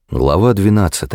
Глава 12.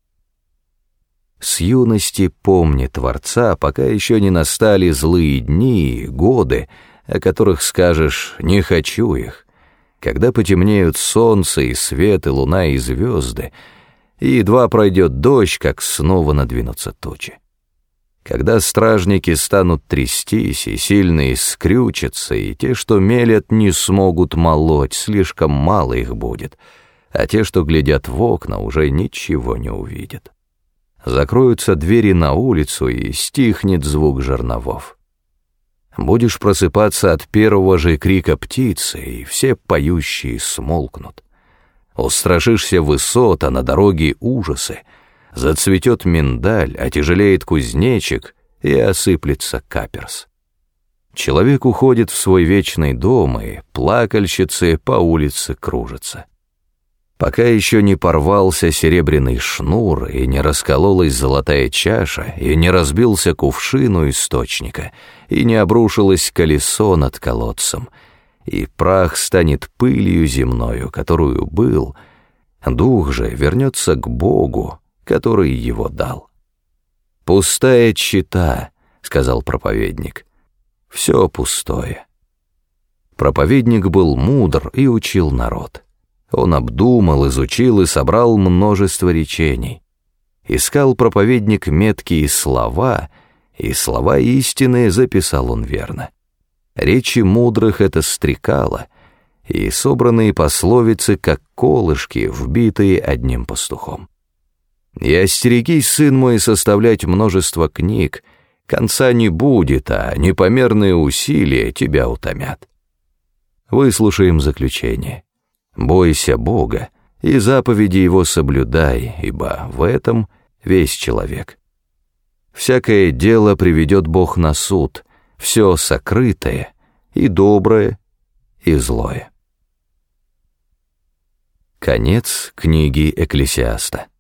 С юности помни Творца, пока еще не настали злые дни, годы, о которых скажешь «не хочу их», когда потемнеют солнце и свет, и луна, и звезды, и едва пройдет дождь, как снова надвинутся тучи. Когда стражники станут трястись, и сильные скрючатся, и те, что мелят, не смогут молоть, слишком мало их будет, а те, что глядят в окна, уже ничего не увидят. Закроются двери на улицу, и стихнет звук жерновов. Будешь просыпаться от первого же крика птицы, и все поющие смолкнут. Устрашишься высот, а на дороге ужасы. Зацветет миндаль, отяжелеет кузнечик, и осыплется каперс. Человек уходит в свой вечный дом, и плакальщицы по улице кружатся. Пока еще не порвался серебряный шнур, и не раскололась золотая чаша, и не разбился кувшин у источника, и не обрушилось колесо над колодцем, и прах станет пылью земною, которую был, дух же вернется к Богу, который его дал. «Пустая чита», — сказал проповедник, — «все пустое». Проповедник был мудр и учил народ. Он обдумал, изучил и собрал множество речений. Искал проповедник меткие слова, и слова истинные записал он верно. Речи мудрых — это стрекало, и собранные пословицы, как колышки, вбитые одним пастухом. «И остерегись, сын мой, составлять множество книг, конца не будет, а непомерные усилия тебя утомят». Выслушаем заключение. «Бойся Бога, и заповеди Его соблюдай, ибо в этом весь человек. Всякое дело приведет Бог на суд, все сокрытое, и доброе, и злое». Конец книги Экклесиаста.